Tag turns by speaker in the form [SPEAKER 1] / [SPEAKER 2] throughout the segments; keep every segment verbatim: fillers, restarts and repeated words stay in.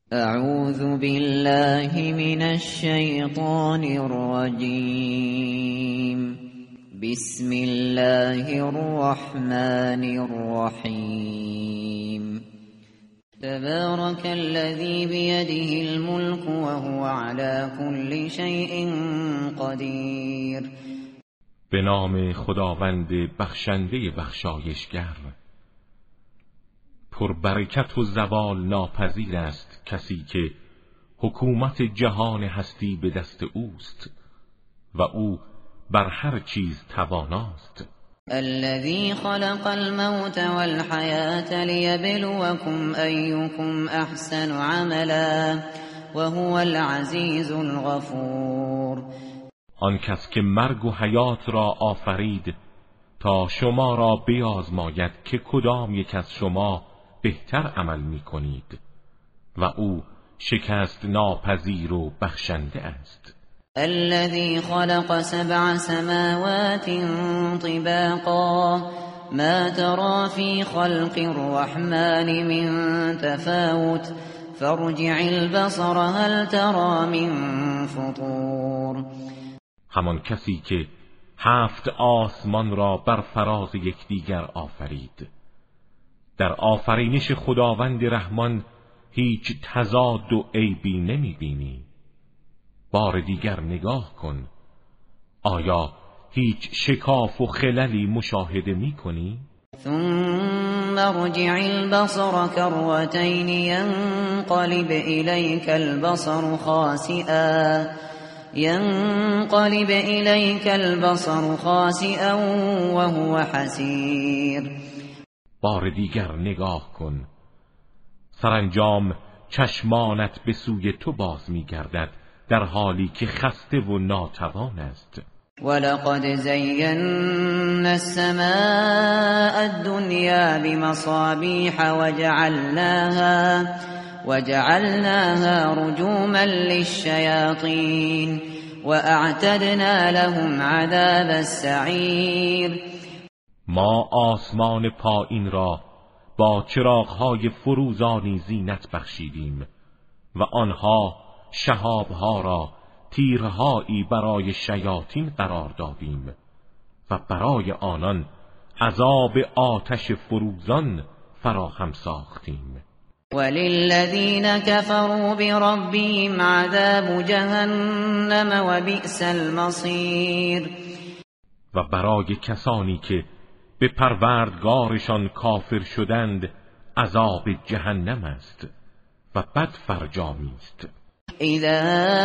[SPEAKER 1] اعوذ بالله من الشیطان الرجیم. بسم الله الرحمن الرحیم. تبارك الذي بيده الملك وهو على كل شيء قدير.
[SPEAKER 2] به نام خداوند بخشنده بخشایشگر. پربرکت و زوال ناپذیر است کسی که حکومت جهان هستی به دست اوست و او بر هر چیز تواناست.
[SPEAKER 1] الذي خلق الموت والحياة ليبلوكم أيكم أحسن عملا وهو العزيز الغفور.
[SPEAKER 2] آن کس که مرگ و حیات را آفرید تا شما را بیازماید که کدام یک از شما بهتر عمل می کنید و او شکست ناپذیر و بخشنده است.
[SPEAKER 1] الذي خلق سبع سماوات طباقا ما ترى في خلق الرحمن من تفاوت فارجع البصر هل ترى من فطور.
[SPEAKER 2] همان کسی که هفت آسمان را بر فراز یکدیگر آفرید. در آفرینش خداوند رحمان هیچ تضاد و عیبی نمی بینی. بار دیگر نگاه کن، آیا هیچ شکاف و خللی مشاهده می کنی؟
[SPEAKER 1] ثم ارجع البصر كرتين ينقلب إليك البصر خاسئا ينقلب إليك البصر خاسئا وهو حسير.
[SPEAKER 2] بار دیگر نگاه کن، سرانجام چشمانت به سوی تو باز می گردد در حالی که خسته و ناتوان است.
[SPEAKER 1] ولقد زينا السماء الدنيا بمصابيح وجعلناها وجعلناها رجوما للشياطين واعتدنا لهم عذاب السعير.
[SPEAKER 2] ما آسمان پایین را با چراغ‌های فروزانی زینت بخشیدیم و آنها شهاب‌ها را تیرهایی برای شیاطین قرار دادیم و برای آنان عذاب آتش فروزان فراهم ساختیم.
[SPEAKER 1] وللذین كفروا بربهم عذاب جهنم و بئس المصیر.
[SPEAKER 2] و برای کسانی که به پروردگارشان کافر شدند عذاب جهنم است و بد فرجامی است.
[SPEAKER 1] اذا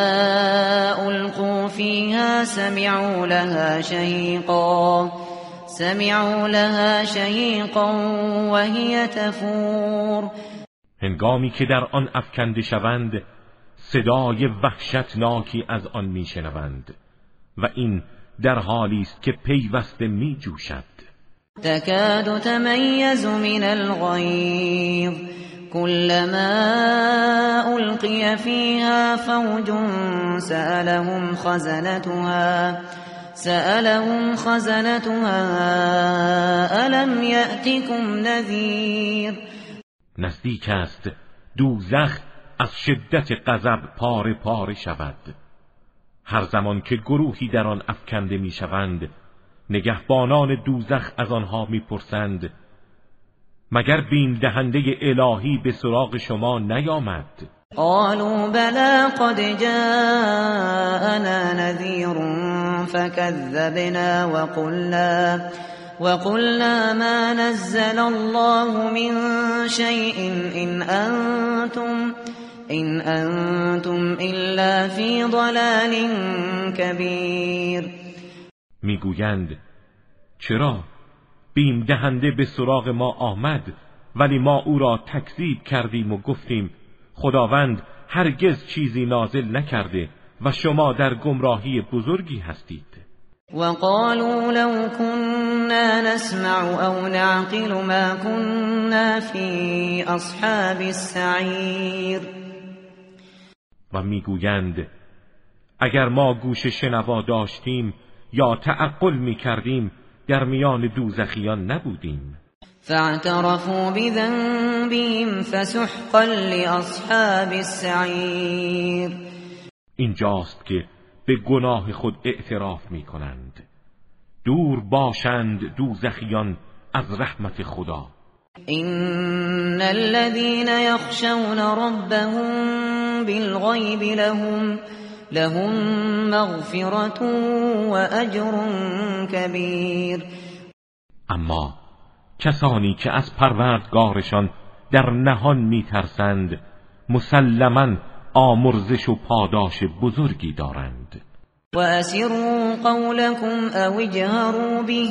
[SPEAKER 1] القوا فيها سمعوا لها شهيقا سمعوا لها شهيقا وهي تفور.
[SPEAKER 2] هنگامی که در آن افکنده شوند صدای وحشتناکی از آن میشنوند و این در حالی است که پیوسته میجوشد.
[SPEAKER 1] تكاد تميز من الغيظ كلما ألقي فيها فوج سألهم خزنتها سألهم خزنتها ألم يأتكم نذير.
[SPEAKER 2] نزدیک است دوزخ از شدت غضب پاره پاره شود. هر زمان که گروهی در آن افکنده میشوند نگهبانان دوزخ از آنها میپرسند مگر بیم دهنده الهی به سراغ شما نیامد؟
[SPEAKER 1] قالوا بلى قد جاءنا نذير فكذبنا وقلنا وقلنا ما نزل الله من شيء إن أنتم إن أنتم إلا في ضلال كبير.
[SPEAKER 2] میگویند چرا بیم دهنده به سراغ ما آمد ولی ما او را تکذیب کردیم و گفتیم خداوند هرگز چیزی نازل نکرده و شما در گمراهی بزرگی هستید.
[SPEAKER 1] وقالوا لو كنا نسمع او نعقل ما كنا في اصحاب السعیر.
[SPEAKER 2] و میگویند اگر ما گوش شنوا داشتیم یا تعقل میکردیم در میان دوزخیان نبودیم.
[SPEAKER 1] فاعترفوا بذنبهم فسحقا لأصحاب السعیر.
[SPEAKER 2] اینجاست که به گناه خود اعتراف می کنند. دور باشند دوزخیان از رحمت خدا.
[SPEAKER 1] إن الذين يخشون ربهم بالغيب لهم لهم مغفرة وأجر كبير.
[SPEAKER 2] اما کسانی که از پروردگارشان در نهان میترسند مسلماً آمرزش و پاداش بزرگی دارند.
[SPEAKER 1] و اسروا قولكم او اجهروا به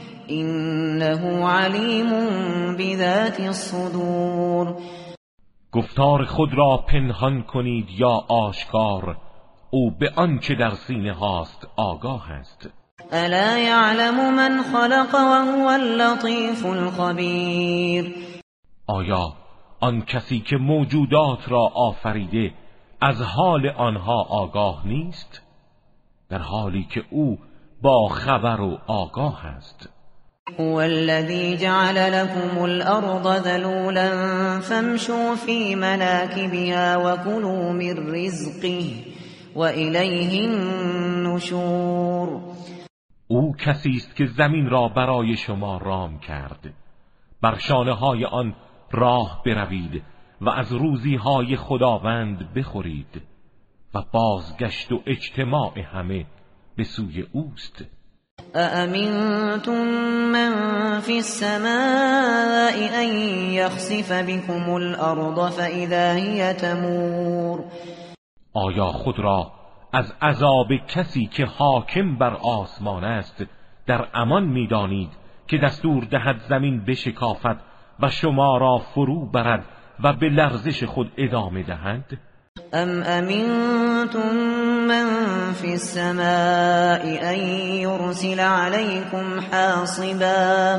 [SPEAKER 1] انه علیم بذات الصدور.
[SPEAKER 2] گفتار خود را پنهان کنید یا آشکار، او به آنچه در سینه هاست آگاه است.
[SPEAKER 1] الا یعلم من خلق وهو اللطیف الخبیر.
[SPEAKER 2] آیا آن کسی که موجودات را آفریده از حال آنها آگاه نیست؟ در حالی که او با خبر و آگاه است.
[SPEAKER 1] هو الذی جعل لكم الارض ذلولا فامشوا في مناكبها وكلوا من رزقه والیه النشور.
[SPEAKER 2] او کسی است که زمین را برای شما رام کرد، بر شانه های آن راه بروید و از روزی های خداوند بخورید و بازگشت و اجتماع همه به سوی اوست.
[SPEAKER 1] أأمنتم من في السماء أن يخسف بكم الأرض فإذا هي تمور.
[SPEAKER 2] آیا خود را از عذاب کسی که حاکم بر آسمان است در امان می‌دانید که دستور دهد زمین بشکافد و شما را فرو برد و به لرزش خود ادامه دهد؟
[SPEAKER 1] ام امنتم من فی السماء ان یرسل علیکم حاصبا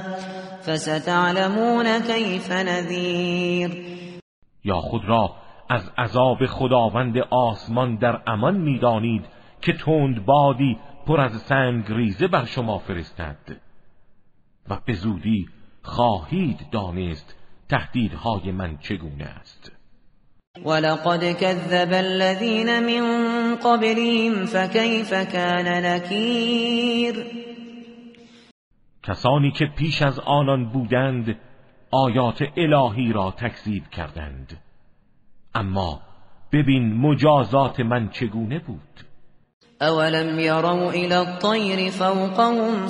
[SPEAKER 1] فستعلمون کیف نذیر.
[SPEAKER 2] یا خود را از عذاب خداوند آسمان در امان می‌دانید که تند بادی پر از سنگریزه بر شما فرستد و به زودی خواهید دانست تهدیدهای من چگونه است.
[SPEAKER 1] ولقد كذب الذين من قبلهم فكيف كان نكیر.
[SPEAKER 2] کسانی که پیش از آنان بودند آیات الهی را تکذیب کردند، اما ببین مجازات من چگونه بود.
[SPEAKER 1] اولم يروا الى الطير فوقهم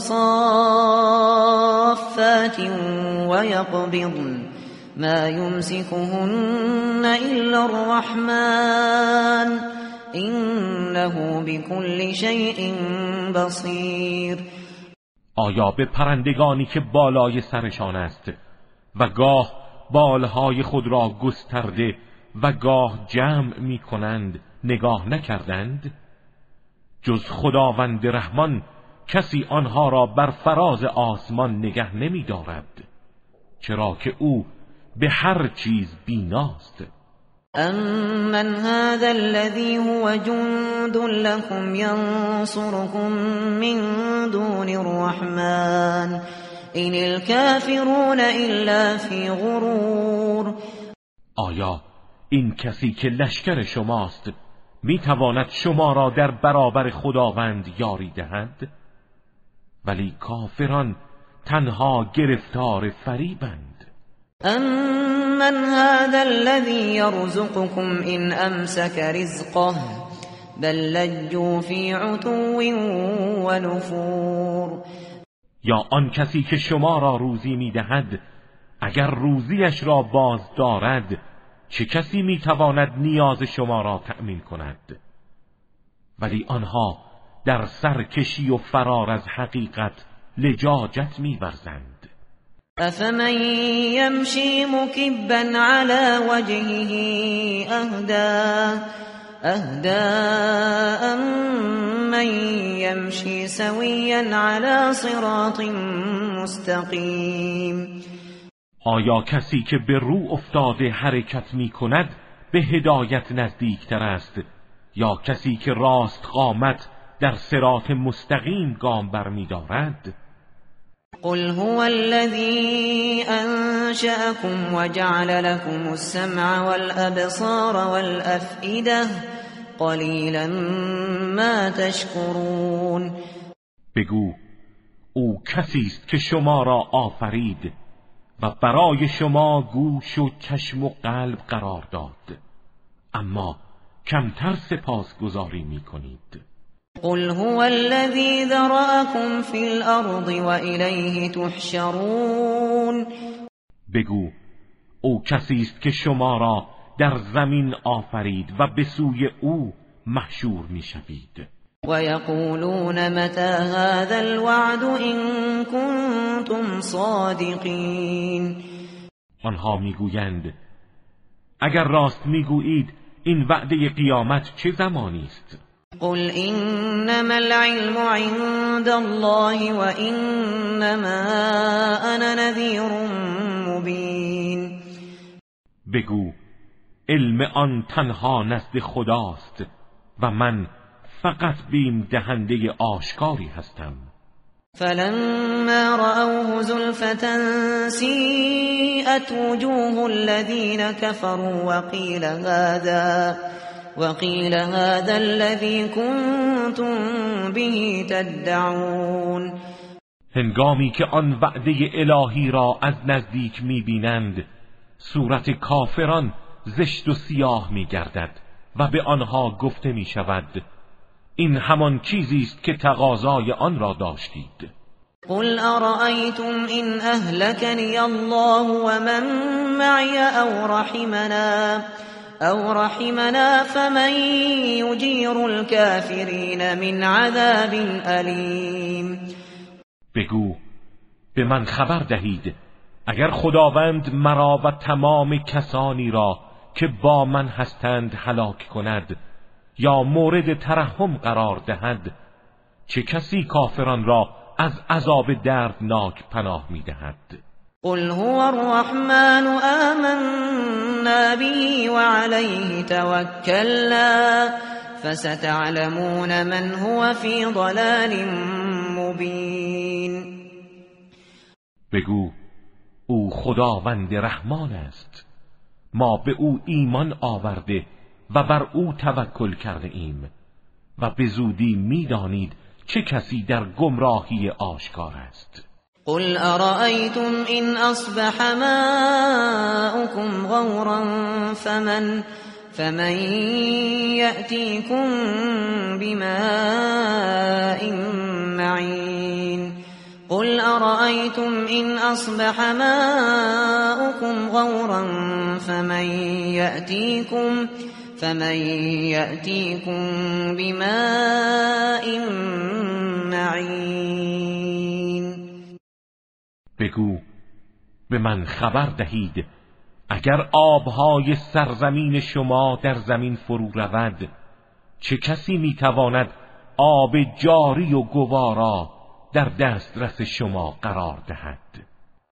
[SPEAKER 1] صافات ويقبضن ما يمسكهن الا الرحمن انه بكل شيء بصير.
[SPEAKER 2] آیا به پرندگانی که بالای سرشان است و گاه بالهای خود را گسترده و گاه جمع می کنند نگاه نکردند؟ جز خداوند رحمان کسی آنها را بر فراز آسمان نگه نمی دارد، چرا که او به هر چیز بیناست.
[SPEAKER 1] امن هذا الذي هو جند لكم ينصركم من دون الرحمن ان الكافرون الا في غرور.
[SPEAKER 2] آیا این کسی که لشکر شماست میتواند شما را در برابر خداوند یاری دهد؟ ولی کافران تنها گرفتار فریبند.
[SPEAKER 1] امن هذا الذي يرزقكم ان امسك رزقه بل لجوا في عتو و نفور.
[SPEAKER 2] یا آن کسی که شما را روزی میدهد اگر روزیش را باز دارد چه کسی میتواند نیاز شما را تأمین کند؟ ولی آنها در سرکشی و فرار از حقیقت لجاجت می‌ورزند.
[SPEAKER 1] افمن یمشی مکبا علی وجهه اهدا اهدا من یمشی سویا علی صراط مستقیم.
[SPEAKER 2] آیا کسی که به رو افتاده حرکت می کند به هدایت نزدیکتر است یا کسی که راست قامت در صراط مستقیم گام بر می دارد؟
[SPEAKER 1] قل هو الذي أنشأكم وجعل لكم السمع والأبصار والأفئدة قلیلا ما تشکرون.
[SPEAKER 2] بگو او کسی است که شما را آفرید و برای شما گوش و چشم و قلب قرار داد، اما کمتر سپاسگزاری می‌کنید.
[SPEAKER 1] قل هو الذی ذرأکم فی الارض و الیه تحشرون.
[SPEAKER 2] بگو او کسی است که شما را در زمین آفرید و به سوی او محشور می‌شوید.
[SPEAKER 1] و یقولون متى هذا الوعد ان کنتم صادقین.
[SPEAKER 2] آنها میگویند اگر راست میگویید این وعده قیامت چه زمانی است؟
[SPEAKER 1] قل انما العلم عند الله و انما انا نذیر مبین.
[SPEAKER 2] بگو علم آن تنها نزد خداست و من فقط بیم دهنده آشکاری هستم.
[SPEAKER 1] فلما رأوه زلفة سیئت وجوه الذین كفروا وقیل هذا وقیل هذا الذی کنتم به تدعون.
[SPEAKER 2] هنگامی که آن وعده الهی را از نزدیک می‌بینند، صورت کافران زشت و سیاه می‌گردد و به آنها گفته می‌شود این همان چیزی است که تقاضای آن را داشتید.
[SPEAKER 1] قل ارأیتم ان اهلکنی الله و من معی او رحمنا او رحمنا فمن یجیر الكافرین من عذاب علیم.
[SPEAKER 2] بگو به من خبر دهید اگر خداوند مرا و تمام کسانی را که با من هستند هلاک کند یا مورد ترحم قرار دهد، چه کسی کافران را از عذاب دردناک پناه می‌دهد؟
[SPEAKER 1] قل هو الرحمن آمنا به وعليه توكلنا فستعلمون من هو في ضلال مبين.
[SPEAKER 2] بگو او خداوند رحمان است، ما به او ایمان آورده و بر او توکل کرده ایم و به زودی می‌دانید چه کسی در گمراهی آشکار است.
[SPEAKER 1] قل ارأيتم ان اصبح ماؤكم غورا فمن فمن يأتيكم بماء معين. قل ارأيتم ان اصبح ماؤكم غورا فمن يأتيكم فمن يأتيكم بماء معين.
[SPEAKER 2] بگو به من خبر دهید اگر آبهای سرزمین شما در زمین فرو رود، چه کسی میتواند آب جاری و گوارا در دسترس شما قرار دهد؟